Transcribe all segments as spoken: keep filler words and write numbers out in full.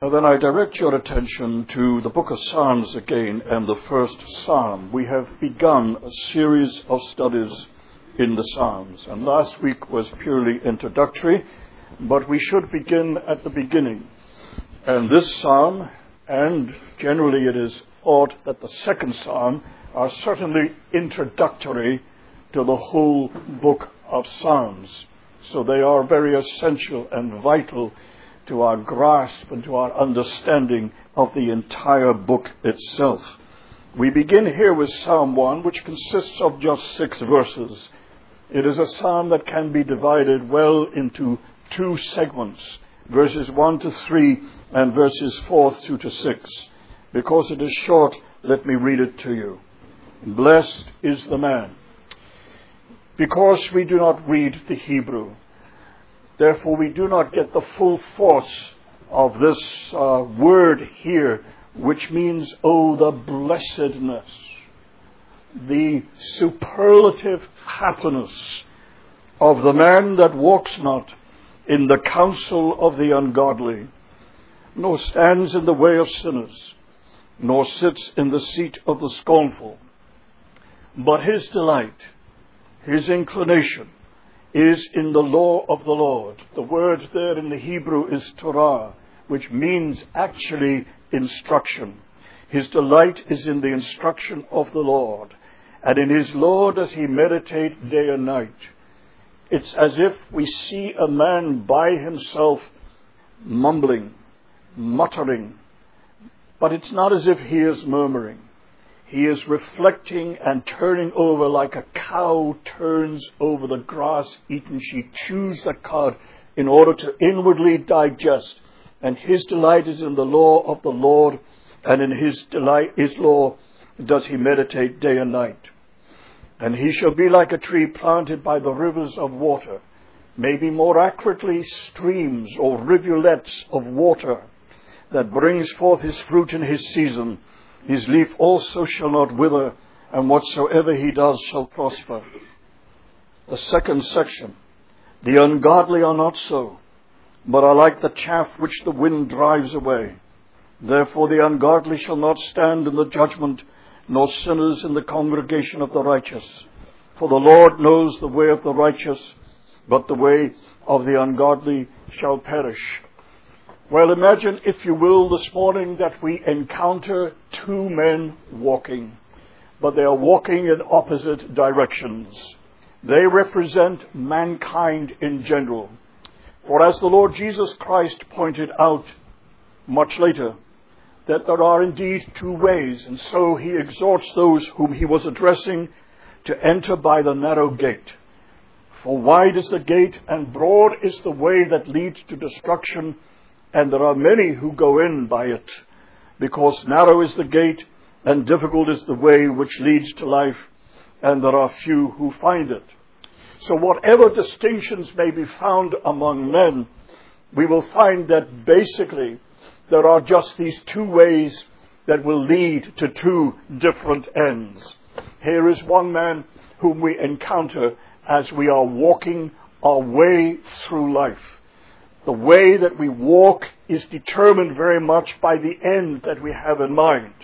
And then I direct your attention to the book of Psalms again and the first Psalm. We have begun a series of studies in the Psalms, and last week was purely introductory, but we should begin at the beginning. And this Psalm, and generally it is thought that the second Psalm, are certainly introductory to the whole book of Psalms. So they are very essential and vital to our grasp and to our understanding of the entire book itself. We begin here with Psalm one, which consists of just six verses. It is a psalm that can be divided well into two segments, verses one to three and verses four through to six. Because it is short, let me read it to you. Blessed is the man. Because we do not read the Hebrew, therefore we do not get the full force of this uh, word here, which means, oh, the blessedness, the superlative happiness of the man that walks not in the counsel of the ungodly, nor stands in the way of sinners, nor sits in the seat of the scornful. But his delight, his inclination, is in the law of the Lord. The word there in the Hebrew is Torah, which means actually instruction. His delight is in the instruction of the Lord, and in his law does he meditate day and night. It's as if we see a man by himself mumbling, muttering, but it's not as if he is murmuring. He is reflecting and turning over like a cow turns over the grass eaten. She chews the cud in order to inwardly digest. And his delight is in the law of the Lord, and in his delight, his law does he meditate day and night. And he shall be like a tree planted by the rivers of water, maybe more accurately streams or rivulets of water, that brings forth his fruit in his season. His leaf also shall not wither, and whatsoever he does shall prosper. The second section. The ungodly are not so, but are like the chaff which the wind drives away. Therefore the ungodly shall not stand in the judgment, nor sinners in the congregation of the righteous. For the Lord knows the way of the righteous, but the way of the ungodly shall perish. Well, imagine, if you will, this morning that we encounter two men walking, but they are walking in opposite directions. They represent mankind in general. For as the Lord Jesus Christ pointed out much later, that there are indeed two ways, and so he exhorts those whom he was addressing to enter by the narrow gate. For wide is the gate, and broad is the way that leads to destruction, and there are many who go in by it, because narrow is the gate, and difficult is the way which leads to life, and there are few who find it. So whatever distinctions may be found among men, we will find that basically there are just these two ways that will lead to two different ends. Here is one man whom we encounter as we are walking our way through life. The way that we walk is determined very much by the end that we have in mind.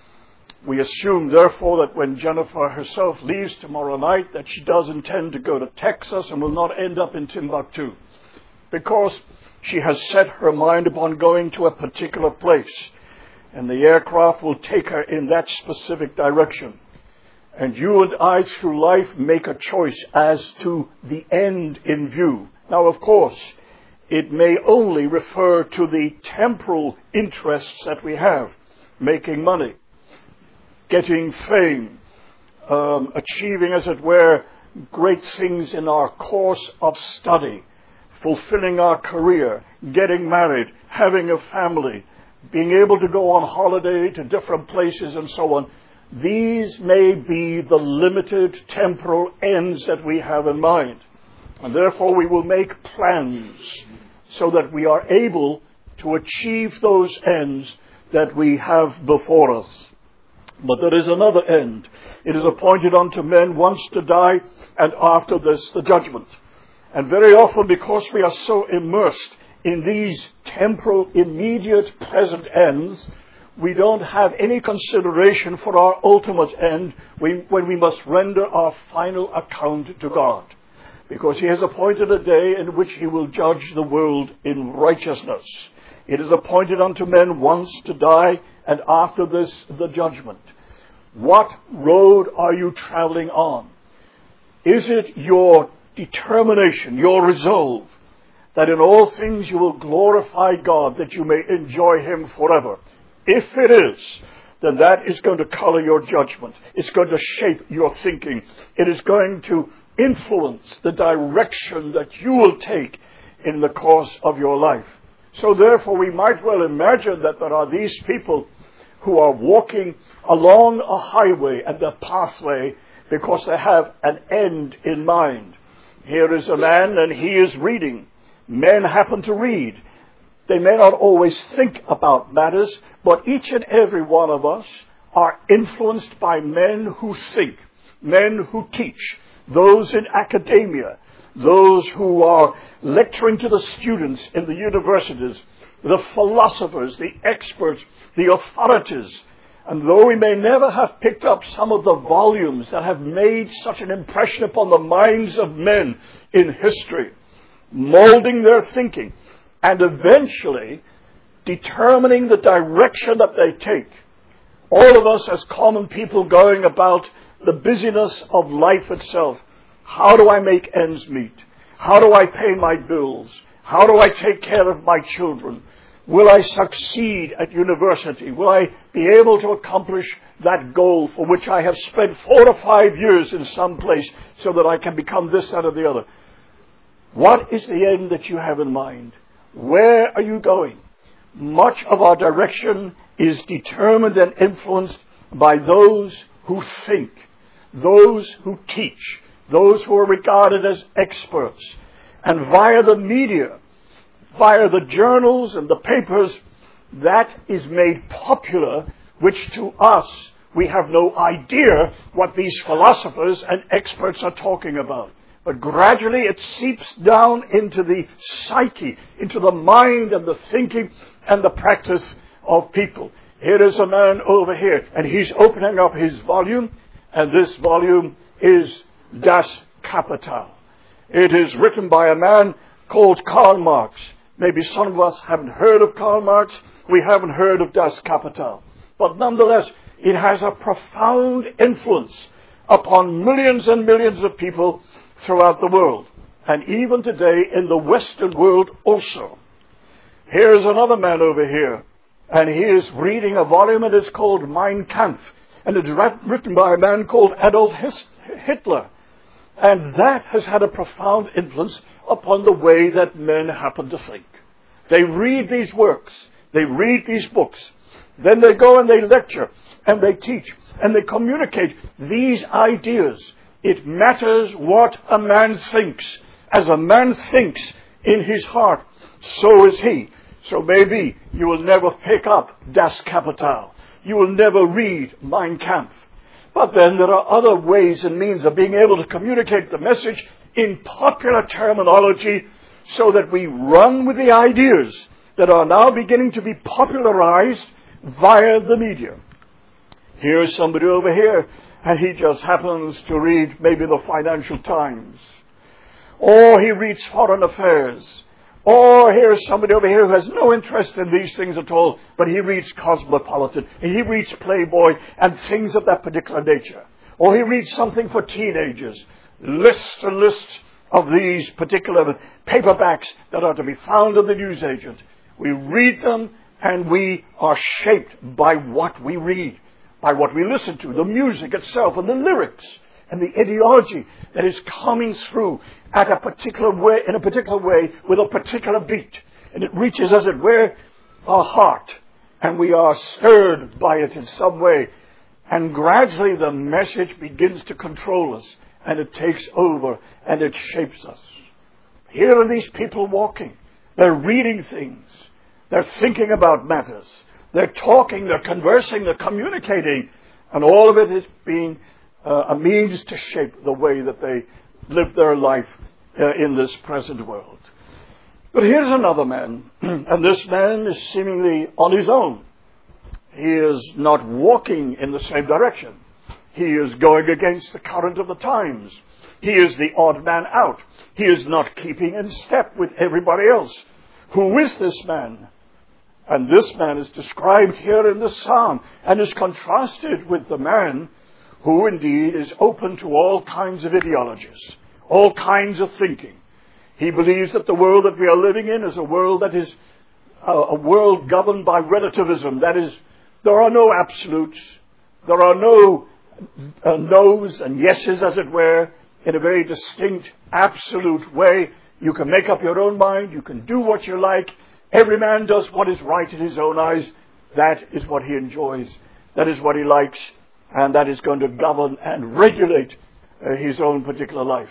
We assume, therefore, that when Jennifer herself leaves tomorrow night, that she does intend to go to Texas and will not end up in Timbuktu, because she has set her mind upon going to a particular place, and the aircraft will take her in that specific direction. And you and I, through life, make a choice as to the end in view. Now, of course, it may only refer to the temporal interests that we have, making money, getting fame, um, achieving, as it were, great things in our course of study, fulfilling our career, getting married, having a family, being able to go on holiday to different places and so on. These may be the limited temporal ends that we have in mind. And therefore we will make plans so that we are able to achieve those ends that we have before us. But there is another end. It is appointed unto men once to die, and after this the judgment. And very often, because we are so immersed in these temporal, immediate, present ends, we don't have any consideration for our ultimate end when we must render our final account to God. Because he has appointed a day in which he will judge the world in righteousness. It is appointed unto men once to die, and after this the judgment. What road are you traveling on? Is it your determination, your resolve, that in all things you will glorify God, that you may enjoy him forever? If it is, then that is going to color your judgment. It's going to shape your thinking. It is going to influence the direction that you will take in the course of your life. So therefore, we might well imagine that there are these people who are walking along a highway and a pathway because they have an end in mind. Here is a man and he is reading. Men happen to read. They may not always think about matters, but each and every one of us are influenced by men who think, men who teach, those in academia, those who are lecturing to the students in the universities, the philosophers, the experts, the authorities. And though we may never have picked up some of the volumes that have made such an impression upon the minds of men in history, molding their thinking, and eventually determining the direction that they take. All of us as common people going about the busyness of life itself. How do I make ends meet? How do I pay my bills? How do I take care of my children? Will I succeed at university? Will I be able to accomplish that goal for which I have spent four or five years in some place so that I can become this, that, or the other? What is the end that you have in mind? Where are you going? Much of our direction is determined and influenced by those who think, those who teach, those who are regarded as experts. And via the media, via the journals and the papers, that is made popular, which to us, we have no idea what these philosophers and experts are talking about. But gradually it seeps down into the psyche, into the mind and the thinking and the practice of people. Here is a man over here, and he's opening up his volume, and this volume is Das Kapital. It is written by a man called Karl Marx. Maybe some of us haven't heard of Karl Marx. We haven't heard of Das Kapital. But nonetheless, it has a profound influence upon millions and millions of people throughout the world, and even today in the Western world also. Here's another man over here, and he is reading a volume that is called Mein Kampf, and it's written by a man called Adolf Hitler. And that has had a profound influence upon the way that men happen to think. They read these works, they read these books, then they go and they lecture, and they teach, and they communicate these ideas. It matters what a man thinks. As a man thinks in his heart, so is he. So maybe you will never pick up Das Kapital. You will never read Mein Kampf. But then there are other ways and means of being able to communicate the message in popular terminology so that we run with the ideas that are now beginning to be popularized via the media. Here's somebody over here, and he just happens to read maybe the Financial Times. Or he reads Foreign Affairs. Or here's somebody over here who has no interest in these things at all, but he reads Cosmopolitan, and he reads Playboy, and things of that particular nature. Or he reads something for teenagers. Lists and lists of these particular paperbacks that are to be found in the newsagent. We read them, and we are shaped by what we read, by what we listen to, the music itself, and the lyrics, and the ideology that is coming through at a particular way, in a particular way, with a particular beat. And it reaches, as it were, our heart. And we are stirred by it in some way. And gradually the message begins to control us. And it takes over. And it shapes us. Here are these people walking. They're reading things. They're thinking about matters. They're talking, they're conversing, they're communicating. And all of it is being uh, a means to shape the way that they live their life uh, in this present world. But here's another man, and this man is seemingly on his own. He is not walking in the same direction. He is going against the current of the times. He is the odd man out. He is not keeping in step with everybody else. Who is this man? And this man is described here in the psalm and is contrasted with the man who indeed is open to all kinds of ideologies, all kinds of thinking. He believes that the world that we are living in is a world that is a, a world governed by relativism. That is, there are no absolutes. There are no uh, no's and yeses, as it were, in a very distinct, absolute way. You can make up your own mind. You can do what you like. Every man does what is right in his own eyes. That is what he enjoys. That is what he likes. And that is going to govern and regulate uh, his own particular life.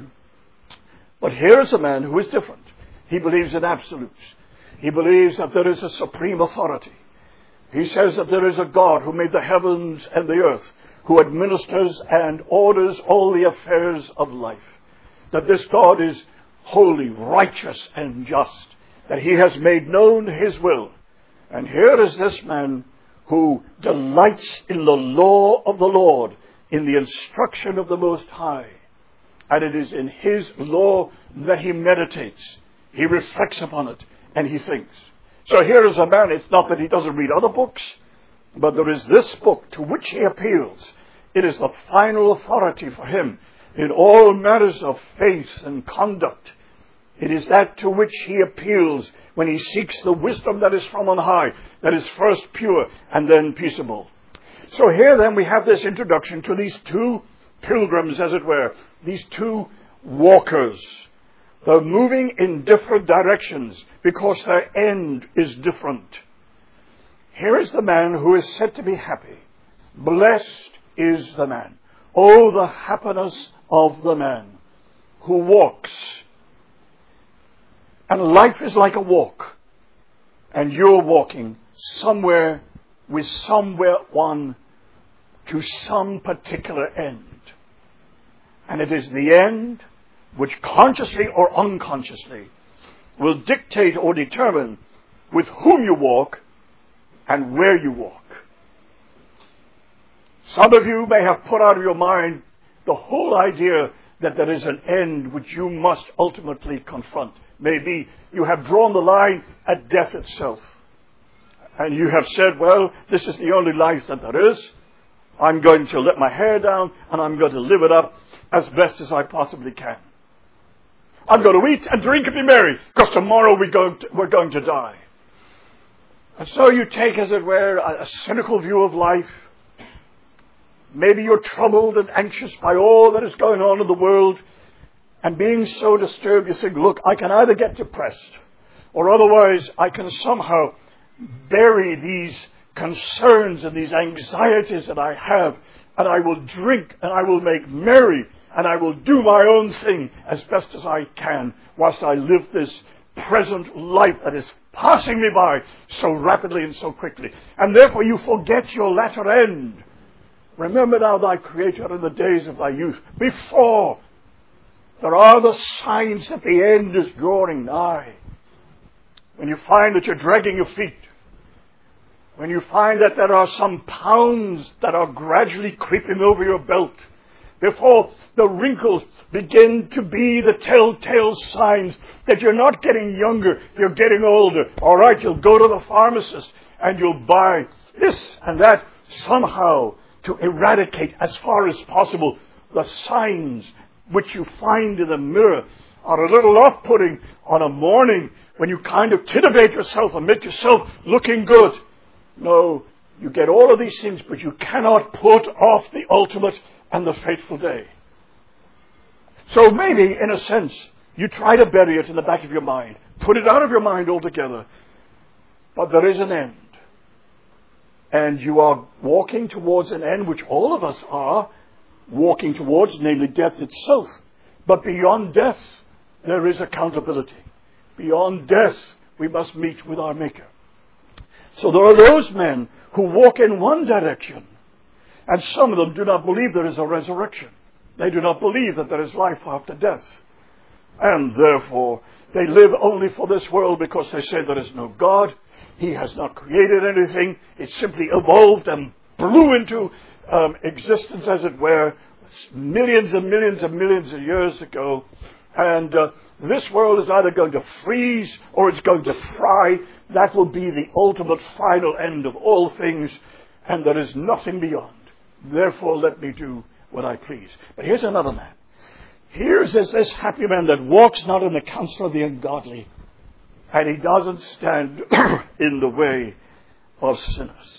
But here's a man who is different. He believes in absolutes. He believes that there is a supreme authority. He says that there is a God who made the heavens and the earth, who administers and orders all the affairs of life. That this God is holy, righteous, and just. That he has made known his will. And here is this man who delights in the law of the Lord, in the instruction of the Most High. And it is in his law that he meditates. He reflects upon it and he thinks. So here is a man, it's not that he doesn't read other books, but there is this book to which he appeals. It is the final authority for him in all matters of faith and conduct. It is that to which he appeals when he seeks the wisdom that is from on high, that is first pure and then peaceable. So here then we have this introduction to these two pilgrims, as it were, these two walkers. They're moving in different directions because their end is different. Here is the man who is said to be happy. Blessed is the man. Oh, the happiness of the man who walks. And life is like a walk. And you're walking somewhere with somewhere one to some particular end. And it is the end which consciously or unconsciously will dictate or determine with whom you walk and where you walk. Some of you may have put out of your mind the whole idea that there is an end which you must ultimately confront. Maybe you have drawn the line at death itself. And you have said, well, this is the only life that there is. I'm going to let my hair down and I'm going to live it up as best as I possibly can. I'm going to eat and drink and be merry because tomorrow we're going to, we're going to die. And so you take, as it were, a, a cynical view of life. Maybe you're troubled and anxious by all that is going on in the world. And being so disturbed, you think, look, I can either get depressed or otherwise I can somehow bury these concerns and these anxieties that I have, and I will drink and I will make merry and I will do my own thing as best as I can whilst I live this present life that is passing me by so rapidly and so quickly. And therefore you forget your latter end. Remember now thy Creator in the days of thy youth, before there are the signs that the end is drawing nigh. When you find that you're dragging your feet, when you find that there are some pounds that are gradually creeping over your belt, before the wrinkles begin to be the telltale signs that you're not getting younger, you're getting older. All right, you'll go to the pharmacist and you'll buy this and that somehow to eradicate as far as possible the signs which you find in the mirror are a little off-putting on a morning when you kind of titivate yourself and make yourself looking good. No, you get all of these things, but you cannot put off the ultimate and the fateful day. So maybe, in a sense, you try to bury it in the back of your mind. Put it out of your mind altogether. But there is an end. And you are walking towards an end which all of us are walking towards, namely death itself. But beyond death, there is accountability. Beyond death, we must meet with our Maker. So there are those men who walk in one direction, and some of them do not believe there is a resurrection. They do not believe that there is life after death. And therefore, they live only for this world because they say there is no God. He has not created anything. It simply evolved and blew into um, existence, as it were, millions and millions and millions of years ago. And uh, this world is either going to freeze or it's going to fry. That will be the ultimate final end of all things. And there is nothing beyond. Therefore, let me do what I please. But here's another man. Here's this, this happy man that walks not in the counsel of the ungodly. And he doesn't stand in the way of sinners.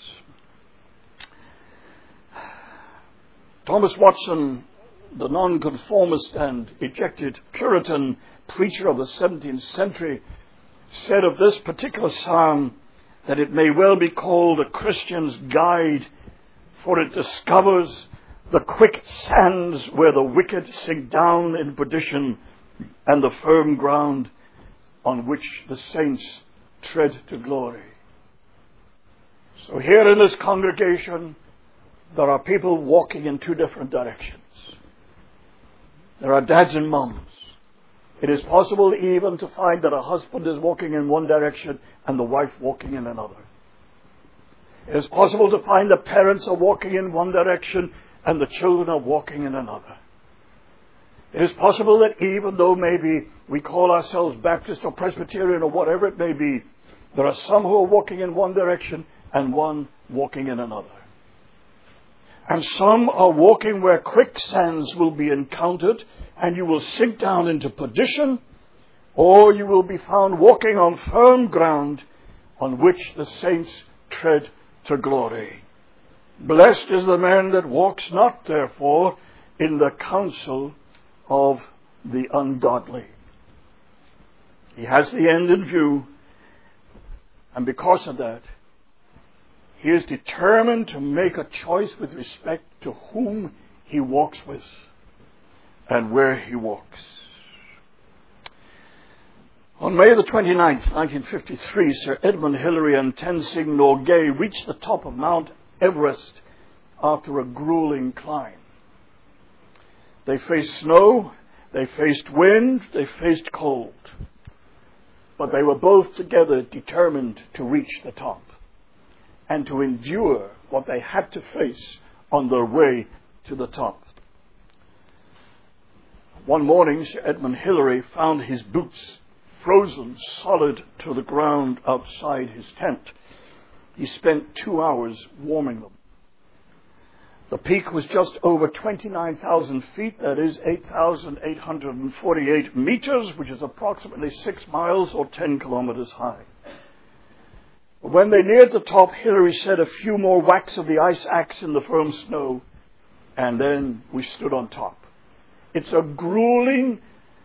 Thomas Watson, the nonconformist and ejected Puritan preacher of the seventeenth century, said of this particular psalm that it may well be called a Christian's guide, for it discovers the quick sands where the wicked sink down in perdition, and the firm ground on which the saints tread to glory. So here in this congregation, there are people walking in two different directions. There are dads and moms. It is possible even to find that a husband is walking in one direction and the wife walking in another. It is possible to find the parents are walking in one direction and the children are walking in another. It is possible that even though maybe we call ourselves Baptist or Presbyterian or whatever it may be, there are some who are walking in one direction and one walking in another. And some are walking where quicksands will be encountered and you will sink down into perdition, or you will be found walking on firm ground on which the saints tread to glory. Blessed is the man that walks not, therefore, in the counsel of the ungodly. He has the end in view, and because of that, he is determined to make a choice with respect to whom he walks with and where he walks. On May the twenty-ninth, nineteen fifty-three, Sir Edmund Hillary and Tenzing Norgay reached the top of Mount Everest after a grueling climb. They faced snow, they faced wind, they faced cold. But they were both together determined to reach the top and to endure what they had to face on their way to the top. One morning, Sir Edmund Hillary found his boots frozen solid to the ground outside his tent. He spent two hours warming them. The peak was just over twenty-nine thousand feet, that is eight thousand eight hundred forty-eight meters, which is approximately six miles or ten kilometers high. When they neared the top, Hillary said a few more whacks of the ice axe in the firm snow, and then we stood on top. It's a grueling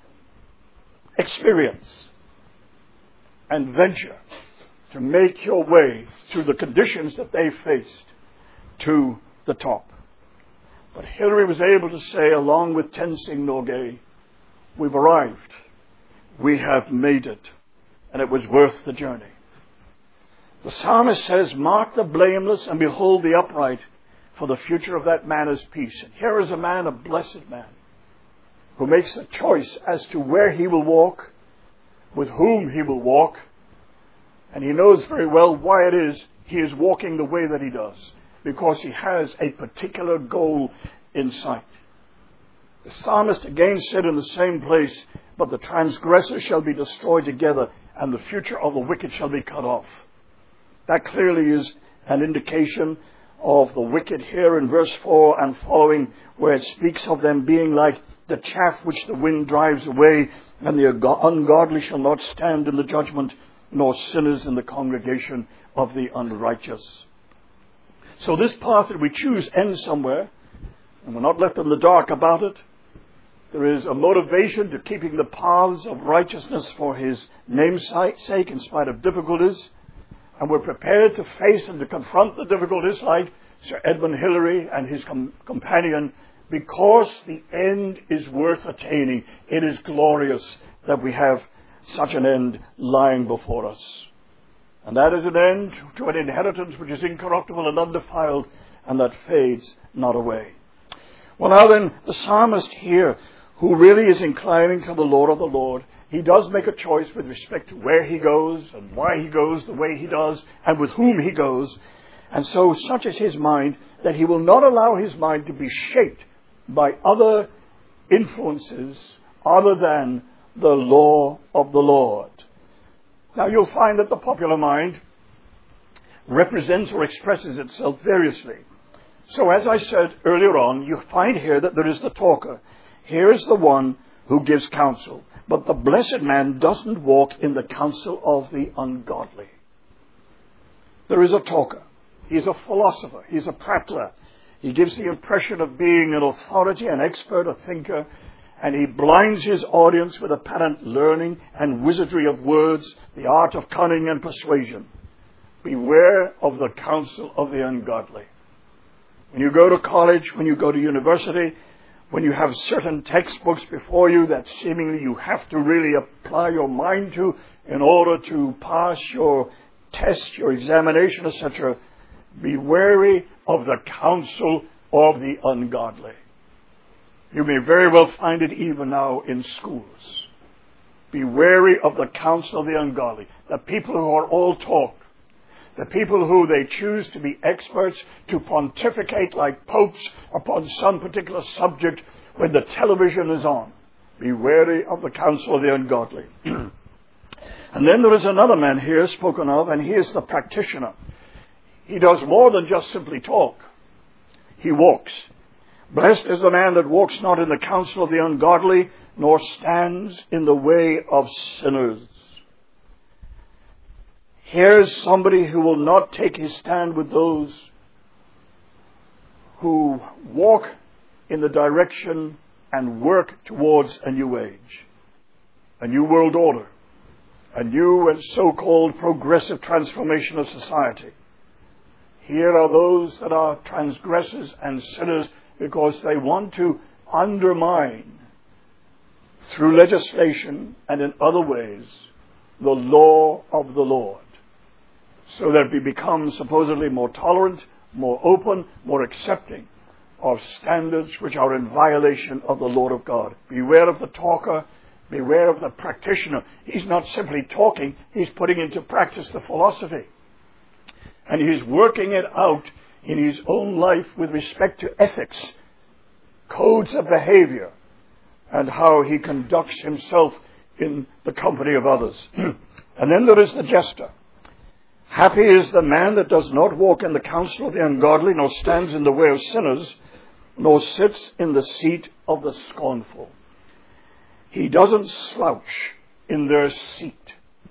experience and venture to make your way through the conditions that they faced to the top. But Hillary was able to say, along with Tenzing Norgay, we've arrived. We have made it. And it was worth the journey. The psalmist says, mark the blameless and behold the upright, for the future of that man is peace. And here is a man, a blessed man, who makes a choice as to where he will walk, with whom he will walk, and he knows very well why it is he is walking the way that he does, because he has a particular goal in sight. The psalmist again said in the same place, but the transgressors shall be destroyed together, and the future of the wicked shall be cut off. That clearly is an indication of the wicked here in verse four and following, where it speaks of them being like the chaff which the wind drives away, and the ungodly shall not stand in the judgment, nor sinners in the congregation of the unrighteous. So this path that we choose ends somewhere, and we're not left in the dark about it. There is a motivation to keeping the paths of righteousness for his name's sake in spite of difficulties, and we're prepared to face and to confront the difficulties like Sir Edmund Hillary and his com- companion, because the end is worth attaining. It is glorious that we have such an end lying before us. And that is an end to an inheritance which is incorruptible and undefiled, and that fades not away. Well, now then, the psalmist here who really is inclining to the Lord of the Lord, he does make a choice with respect to where he goes and why he goes the way he does and with whom he goes. And so such is his mind that he will not allow his mind to be shaped by other influences other than the law of the Lord. Now you'll find that the popular mind represents or expresses itself variously. So as I said earlier on, you find here that there is the talker. Here is the one who gives counsel. But the blessed man doesn't walk in the counsel of the ungodly. There is a talker. He's a philosopher. He's a prattler. He gives the impression of being an authority, an expert, a thinker, and he blinds his audience with apparent learning and wizardry of words, the art of cunning and persuasion. Beware of the counsel of the ungodly. When you go to college, when you go to university, when you have certain textbooks before you that seemingly you have to really apply your mind to in order to pass your test, your examination, et cetera, be wary of the counsel of the ungodly. You may very well find it even now in schools. Be wary of the counsel of the ungodly. The people who are all talk. The people who they choose to be experts, to pontificate like popes upon some particular subject when the television is on. Be wary of the counsel of the ungodly. And then there is another man here spoken of, and he is the practitioner. He does more than just simply talk. He walks. Blessed is the man that walks not in the counsel of the ungodly, nor stands in the way of sinners. Here's somebody who will not take his stand with those who walk in the direction and work towards a new age, a new world order, a new and so-called progressive transformation of society. Here are those that are transgressors and sinners because they want to undermine, through legislation and in other ways, the law of the Lord, so that we become supposedly more tolerant, more open, more accepting of standards which are in violation of the Lord of God. Beware of the talker, beware of the practitioner. He's not simply talking, he's putting into practice the philosophy. And he's working it out in his own life with respect to ethics, codes of behavior, and how he conducts himself in the company of others. And then there is the jester. Happy is the man that does not walk in the counsel of the ungodly, nor stands in the way of sinners, nor sits in the seat of the scornful. He doesn't slouch in their seat.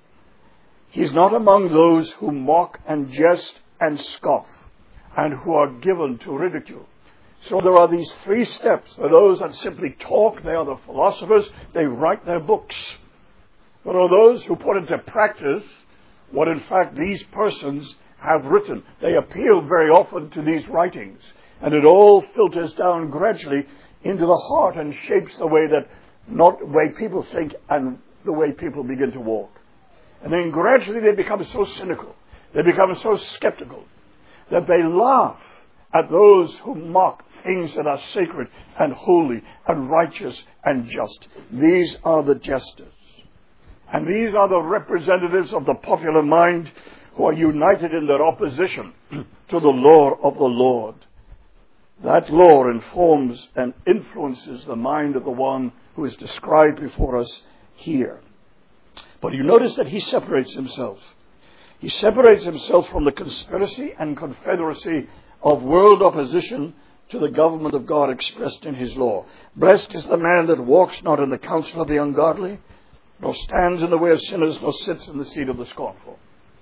He's not among those who mock and jest and scoff, and who are given to ridicule. So there are these three steps. For those that simply talk, they are the philosophers. They write their books. There are those who put into practice what in fact these persons have written. They appeal very often to these writings, and it all filters down gradually into the heart and shapes the way that, not the way people think and the way people begin to walk. And then gradually they become so cynical, they become so skeptical, that they laugh at those who mock things that are sacred and holy and righteous and just. These are the jesters. And these are the representatives of the popular mind who are united in their opposition to the law of the Lord. That law informs and influences the mind of the one who is described before us here. But you notice that he separates himself. He separates himself from the conspiracy and confederacy of world opposition to the government of God expressed in his law. Blessed is the man that walks not in the counsel of the ungodly, nor stands in the way of sinners, nor sits in the seat of the scornful.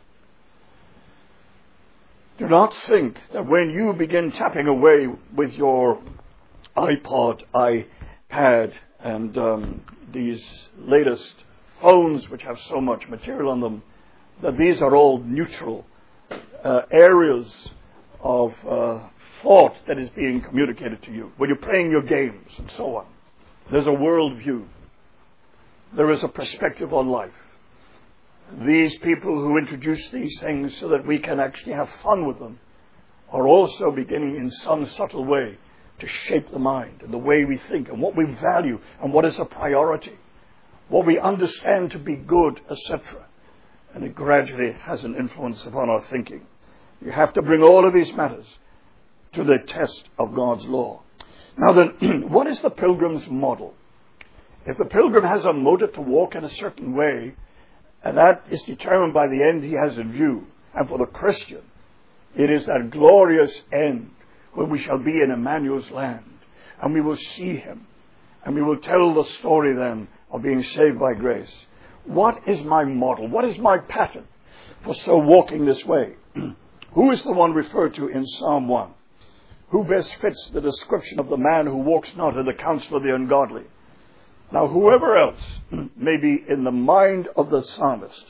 Do not think that when you begin tapping away with your iPod, iPad, and um, these latest phones which have so much material on them, that these are all neutral uh, areas of uh, thought that is being communicated to you. When you're playing your games and so on, there's a world view. There is a perspective on life. These people who introduce these things so that we can actually have fun with them are also beginning in some subtle way to shape the mind and the way we think and what we value and what is a priority, what we understand to be good, et cetera. And it gradually has an influence upon our thinking. You have to bring all of these matters to the test of God's law. Now then, what is the pilgrim's model? If the pilgrim has a motive to walk in a certain way, and that is determined by the end he has in view, and for the Christian, it is that glorious end where we shall be in Emmanuel's land, and we will see him, and we will tell the story then of being saved by grace. What is my model? What is my pattern for so walking this way? Who is the one referred to in Psalm one? Who best fits the description of the man who walks not in the counsel of the ungodly? Now, whoever else may be in the mind of the psalmist,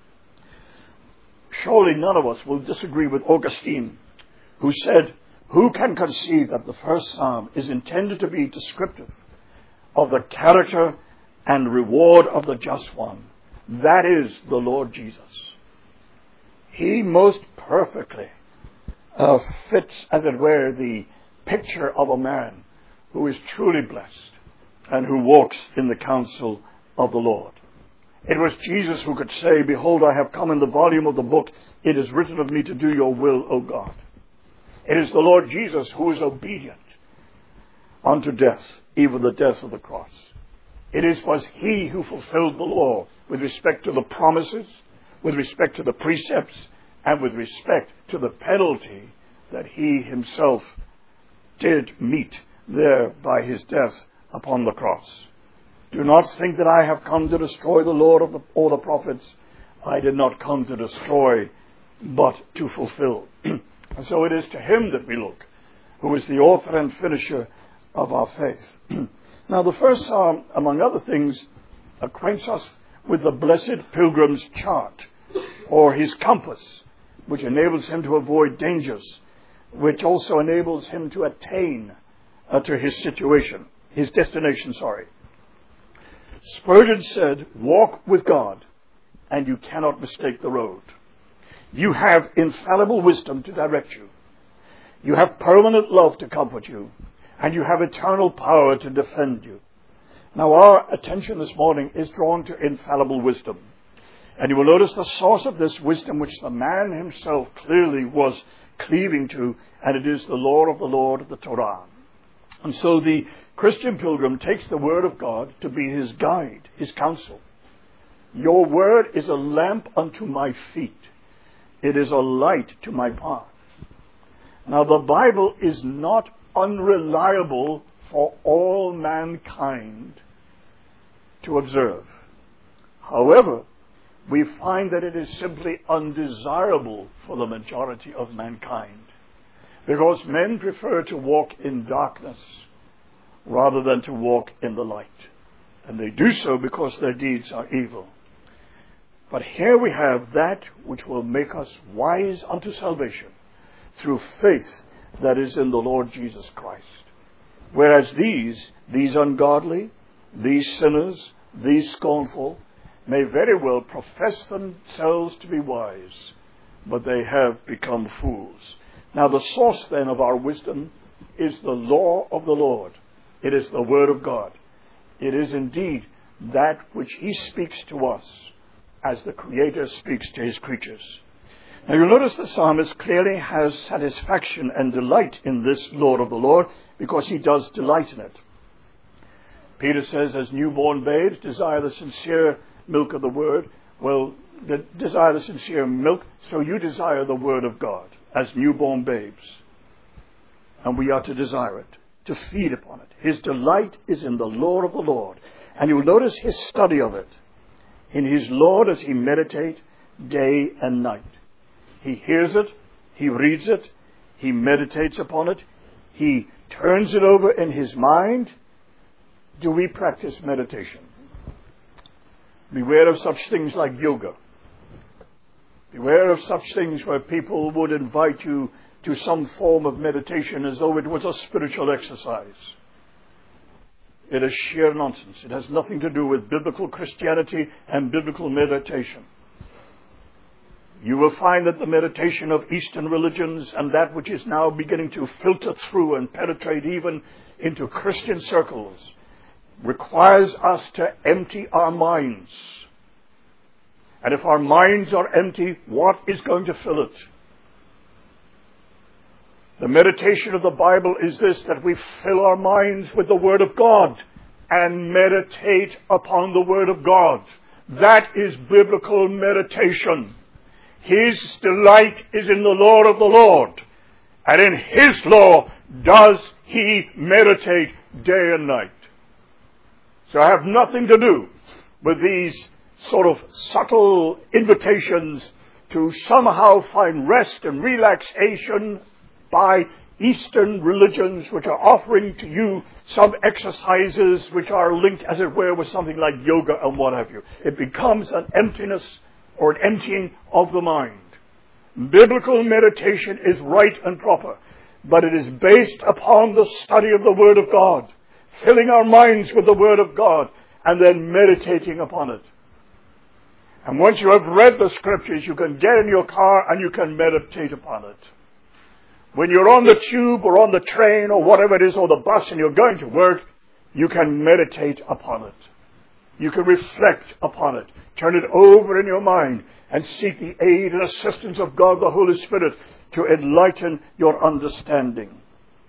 surely none of us will disagree with Augustine, who said, who can conceive that the first psalm is intended to be descriptive of the character and reward of the just one? That is the Lord Jesus. He most perfectly uh, fits, as it were, the picture of a man who is truly blessed and who walks in the counsel of the Lord. It was Jesus who could say, behold, I have come in the volume of the book. It is written of me to do your will, O God. It is the Lord Jesus who is obedient unto death, even the death of the cross. It is was he who fulfilled the law with respect to the promises, with respect to the precepts, and with respect to the penalty that he himself did meet there by his death upon the cross. Do not think that I have come to destroy the Lord of the, or the prophets. I did not come to destroy, but to fulfill. And so it is to him that we look, who is the author and finisher of our faith. Now, the first psalm, among other things, acquaints us with the blessed pilgrim's chart, or his compass, which enables him to avoid dangers, which also enables him to attain uh, to his situation, his destination, sorry. Spurgeon said, walk with God, and you cannot mistake the road. You have infallible wisdom to direct you. You have permanent love to comfort you, and you have eternal power to defend you. Now, our attention this morning is drawn to infallible wisdom. And you will notice the source of this wisdom, which the man himself clearly was cleaving to, and it is the law of the Lord, the Torah. And so the Christian pilgrim takes the word of God to be his guide, his counsel. Your word is a lamp unto my feet. It is a light to my path. Now, the Bible is not unreliable for all mankind to observe. However, we find that it is simply undesirable for the majority of mankind, because men prefer to walk in darkness rather than to walk in the light. And they do so because their deeds are evil. But here we have that which will make us wise unto salvation through faith that is in the Lord Jesus Christ. Whereas these, these ungodly, these sinners, these scornful, may very well profess themselves to be wise, but they have become fools. Now, the source then of our wisdom is the law of the Lord. It is the Word of God. It is indeed that which He speaks to us as the Creator speaks to His creatures. Now, you'll notice the psalmist clearly has satisfaction and delight in this law of the Lord, because he does delight in it. Peter says, as newborn babes, desire the sincere milk of the Word. Well, the, desire the sincere milk, so you desire the Word of God as newborn babes. And we are to desire it, to feed upon it. His delight is in the law of the Lord. And you'll notice his study of it. In his law does he meditate day and night. He hears it, he reads it, he meditates upon it, he turns it over in his mind. Do we practice meditation? Beware of such things like yoga. Beware of such things where people would invite you to some form of meditation as though it was a spiritual exercise. It is sheer nonsense. It has nothing to do with biblical Christianity and biblical meditation. You will find that the meditation of Eastern religions and that which is now beginning to filter through and penetrate even into Christian circles requires us to empty our minds. And if our minds are empty, what is going to fill it? The meditation of the Bible is this, that we fill our minds with the Word of God and meditate upon the Word of God. That is biblical meditation. His delight is in the law of the Lord, and in His law does he meditate day and night. So I have nothing to do with these sort of subtle invitations to somehow find rest and relaxation by Eastern religions which are offering to you some exercises which are linked, as it were, with something like yoga and what have you. It becomes an emptiness or an emptying of the mind. Biblical meditation is right and proper, but it is based upon the study of the Word of God, filling our minds with the Word of God, and then meditating upon it. And once you have read the Scriptures, you can get in your car and you can meditate upon it. When you're on the tube or on the train or whatever it is, or the bus, and you're going to work, you can meditate upon it. You can reflect upon it. Turn it over in your mind and seek the aid and assistance of God, the Holy Spirit, to enlighten your understanding.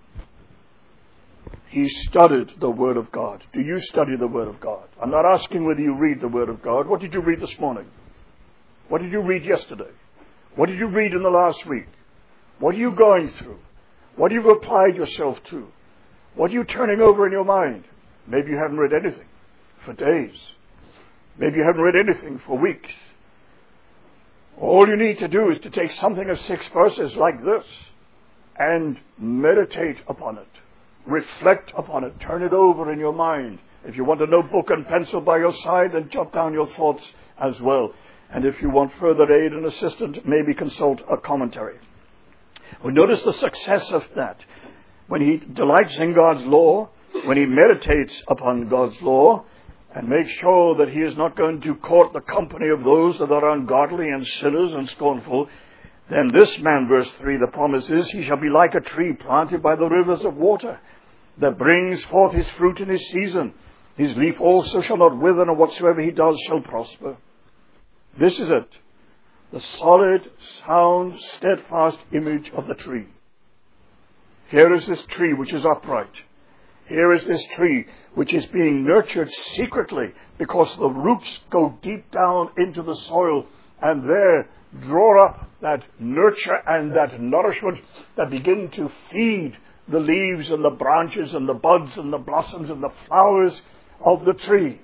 He studied the Word of God. Do you study the Word of God? I'm not asking whether you read the Word of God. What did you read this morning? What did you read yesterday? What did you read in the last week? What are you going through? What have you applied yourself to? What are you turning over in your mind? Maybe you haven't read anything for days. Maybe you haven't read anything for weeks. All you need to do is to take something of six verses like this and meditate upon it. Reflect upon it. Turn it over in your mind. If you want a notebook and pencil by your side, then jot down your thoughts as well. And if you want further aid and assistance, maybe consult a commentary. Well, notice the success of that. When he delights in God's law, when he meditates upon God's law, and makes sure that he is not going to court the company of those that are ungodly and sinners and scornful, then this man, verse three, the promise is, he shall be like a tree planted by the rivers of water, that brings forth his fruit in his season. His leaf also shall not wither, and whatsoever he does shall prosper. This is it. The solid, sound, steadfast image of the tree. Here is this tree which is upright. Here is this tree which is being nurtured secretly, because the roots go deep down into the soil and there draw up that nurture and that nourishment that begin to feed the leaves and the branches and the buds and the blossoms and the flowers of the tree.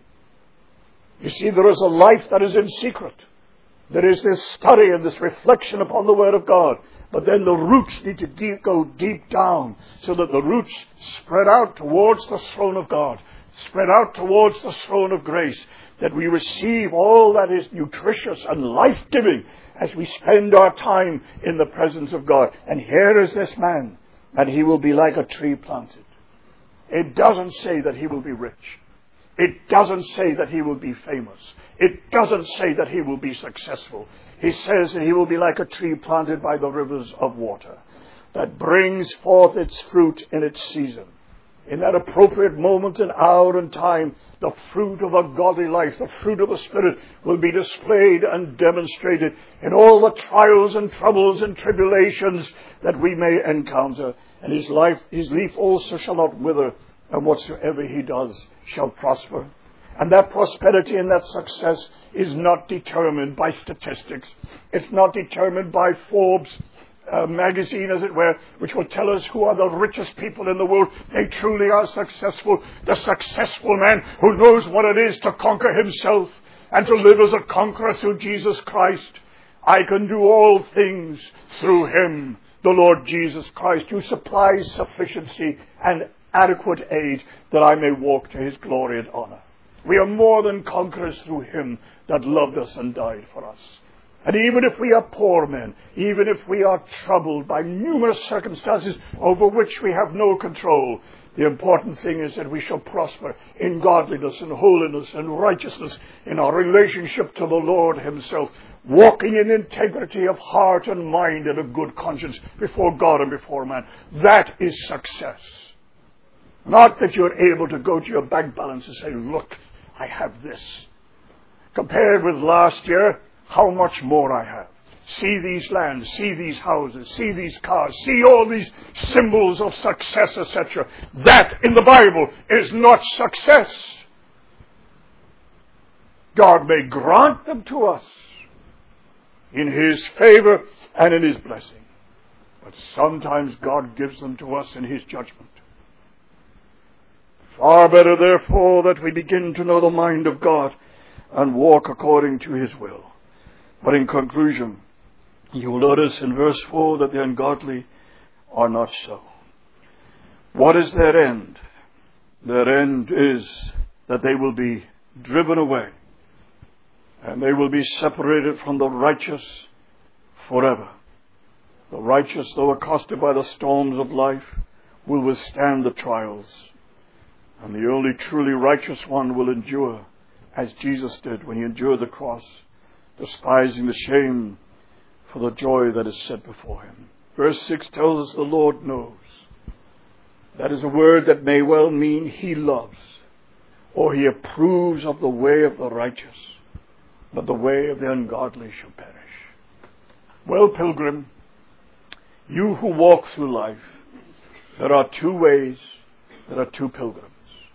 You see, there is a life that is in secret. There is this study and this reflection upon the Word of God. But then the roots need to deep, go deep down, so that the roots spread out towards the throne of God, spread out towards the throne of grace, that we receive all that is nutritious and life-giving as we spend our time in the presence of God. And here is this man, and he will be like a tree planted. It doesn't say that he will be rich. It doesn't say that he will be famous. It doesn't say that he will be successful. He says that he will be like a tree planted by the rivers of water, that brings forth its fruit in its season. In that appropriate moment and hour and time, the fruit of a godly life, the fruit of the Spirit, will be displayed and demonstrated in all the trials and troubles and tribulations that we may encounter. And his life, his leaf also shall not wither, and whatsoever he does shall prosper. And that prosperity and that success is not determined by statistics. It's not determined by Forbes uh, magazine, as it were, which will tell us who are the richest people in the world. They truly are successful. The successful man who knows what it is to conquer himself and to live as a conqueror through Jesus Christ. I can do all things through him, the Lord Jesus Christ, who supplies sufficiency and adequate aid that I may walk to his glory and honor. We are more than conquerors through him that loved us and died for us. And even if we are poor men, even if we are troubled by numerous circumstances over which we have no control, the important thing is that we shall prosper in godliness and holiness and righteousness in our relationship to the Lord himself. walking in integrity of heart and mind and a good conscience before God and before man. That is success. Not that you're able to go to your bank balance and say, look, I have this. Compared with last year, how much more I have. See these lands, see these houses, see these cars, see all these symbols of success, et cetera. That in the Bible is not success. God may grant them to us in His favor and in His blessing. But sometimes God gives them to us in His judgment. Far better, therefore, that we begin to know the mind of God and walk according to His will. But in conclusion, you will notice in verse four that the ungodly are not so. What is their end? Their end is that they will be driven away, and they will be separated from the righteous forever. The righteous, though accosted by the storms of life, will withstand the trials. And the only truly righteous one will endure, as Jesus did when He endured the cross, despising the shame for the joy that is set before Him. Verse six tells us the Lord knows. That is a word that may well mean He loves, or He approves of the way of the righteous, but the way of the ungodly shall perish. Well, pilgrim, you who walk through life, there are two ways, there are two pilgrims.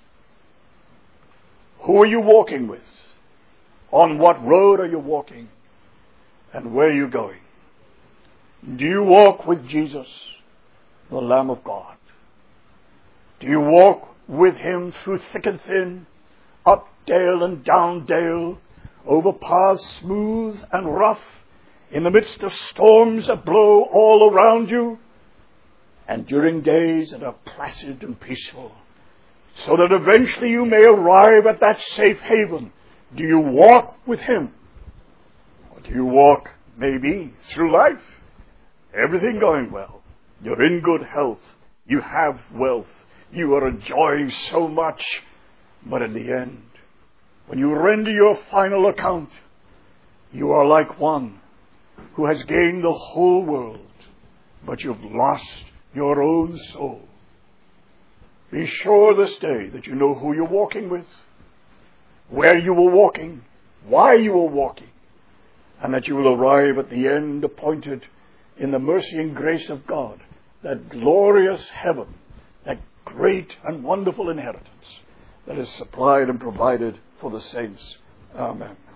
Who are you walking with? On what road are you walking? And where are you going? Do you walk with Jesus, the Lamb of God? Do you walk with Him through thick and thin, up dale and down dale, over paths smooth and rough, in the midst of storms that blow all around you, and during days that are placid and peaceful, so that eventually you may arrive at that safe haven? Do you walk with Him? Or do you walk, maybe, through life? Everything going well. You're in good health. You have wealth. You are enjoying so much. But in the end, when you render your final account, you are like one who has gained the whole world, but you've lost your own soul. Be sure this day that you know who you're walking with, where you were walking, why you were walking, and that you will arrive at the end appointed in the mercy and grace of God, that glorious heaven, that great and wonderful inheritance that is supplied and provided for the saints. Amen.